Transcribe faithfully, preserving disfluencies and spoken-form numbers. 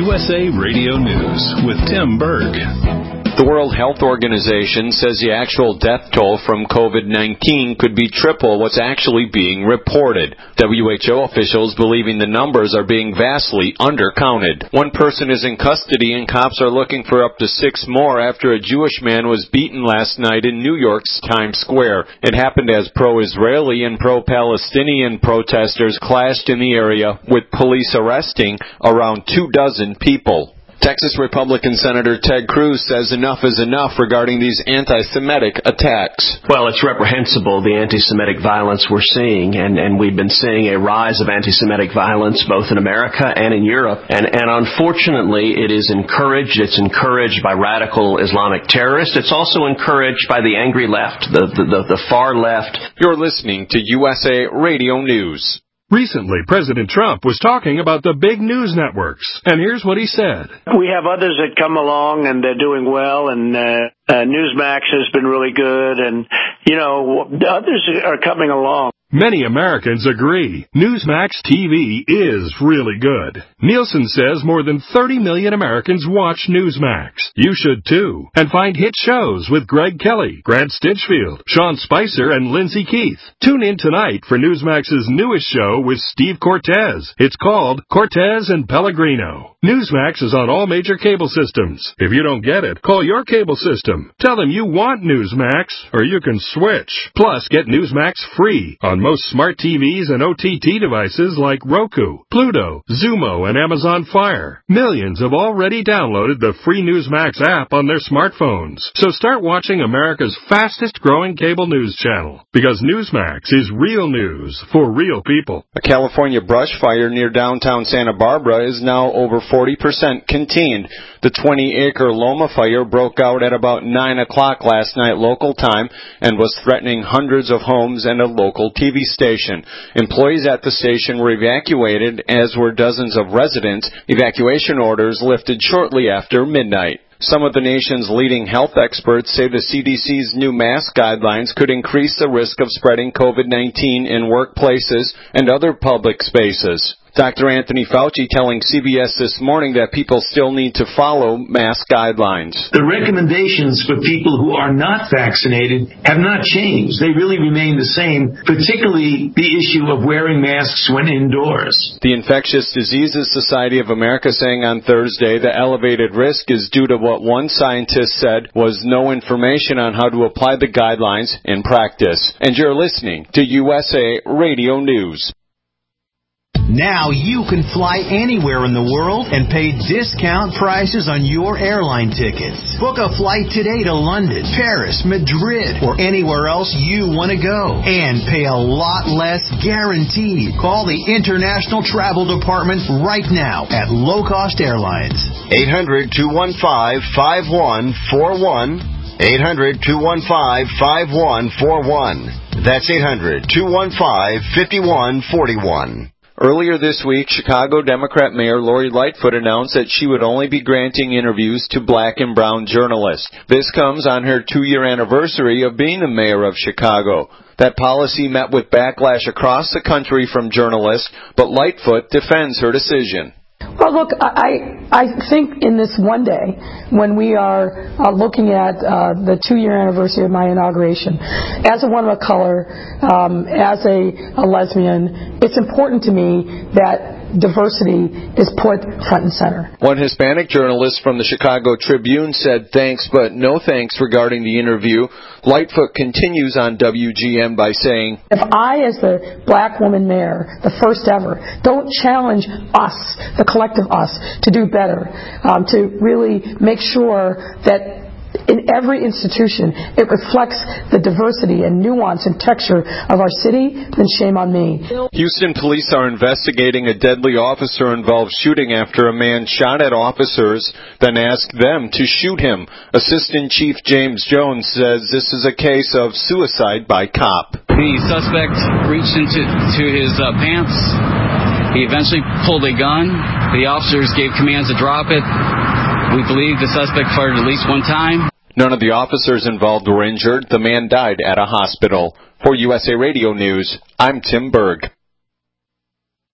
U S A Radio News with Tim Berg. The World Health Organization says the actual death toll from COVID nineteen could be triple what's actually being reported. W H O officials believing the numbers are being vastly undercounted. One person is in custody and cops are looking for up to six more after a Jewish man was beaten last night in New York's Times Square. It happened as pro-Israeli and pro-Palestinian protesters clashed in the area, with police arresting around two dozen people. Texas Republican Senator Ted Cruz says enough is enough regarding these anti-Semitic attacks. Well, it's reprehensible, the anti-Semitic violence we're seeing, and, and we've been seeing a rise of anti-Semitic violence both in America and in Europe. And, and unfortunately, it is encouraged. It's encouraged by radical Islamic terrorists. It's also encouraged by the angry left, the, the, the, the far left. You're listening to U S A Radio News. Recently, President Trump was talking about the big news networks, and here's what he said. We have others that come along, and they're doing well, and uh, uh, Newsmax has been really good, and, you know, others are coming along. Many Americans agree. Newsmax T V is really good. Nielsen says more than thirty million Americans watch Newsmax. You should too. And find hit shows with Greg Kelly, Grant Stinchfield, Sean Spicer, and Lindsay Keith. Tune in tonight for Newsmax's newest show with Steve Cortez. It's called Cortez and Pellegrino. Newsmax is on all major cable systems. If you don't get it, call your cable system. Tell them you want Newsmax, or you can switch. Plus, get Newsmax free on most smart T Vs and O T T devices like Roku, Pluto, Zumo, and Amazon Fire. Millions have already downloaded the free Newsmax app on their smartphones. So start watching America's fastest-growing cable news channel, because Newsmax is real news for real people. A California brush fire near downtown Santa Barbara is now over forty percent contained. The twenty-acre Loma fire broke out at about nine o'clock last night local time and was threatening hundreds of homes and a local T V station. Employees at the station were evacuated, as were dozens of residents. Evacuation orders lifted shortly after midnight. Some of the nation's leading health experts say the C D C's new mask guidelines could increase the risk of spreading COVID nineteen in workplaces and other public spaces. Doctor Anthony Fauci telling C B S This Morning that people still need to follow mask guidelines. The recommendations for people who are not vaccinated have not changed. They really remain the same, particularly the issue of wearing masks when indoors. The Infectious Diseases Society of America saying on Thursday the elevated risk is due to what one scientist said was no information on how to apply the guidelines in practice. And you're listening to U S A Radio News. Now you can fly anywhere in the world and pay discount prices on your airline tickets. Book a flight today to London, Paris, Madrid, or anywhere else you want to go. And pay a lot less guaranteed. Call the International Travel Department right now at Low Cost Airlines. eight hundred, two one five, five one four one. eight hundred, two one five, five one four one. That's eight hundred, two one five, five one four one. Earlier this week, Chicago Democrat Mayor Lori Lightfoot announced that she would only be granting interviews to black and brown journalists. This comes on her two-year anniversary of being the mayor of Chicago. That policy met with backlash across the country from journalists, but Lightfoot defends her decision. Well, look, I I think in this one day, when we are uh, looking at uh, the two-year anniversary of my inauguration, as a woman of color, um, as a, a lesbian, it's important to me that diversity is put front and center. One Hispanic journalist from the Chicago Tribune said thanks but no thanks regarding the interview. Lightfoot continues on W G N by saying, if I, as the black woman mayor, the first ever, don't challenge us, the collective us, to do better, um, to really make sure that in every institution it reflects the diversity and nuance and texture of our city, then shame on me. Houston police are investigating a deadly officer-involved shooting after a man shot at officers, then asked them to shoot him. Assistant Chief James Jones says this is a case of suicide by cop. The suspect reached into to his uh, pants. He eventually pulled a gun. The officers gave commands to drop it. We believe the suspect fired at least one time. None of the officers involved were injured. The man died at a hospital. For U S A Radio News, I'm Tim Berg.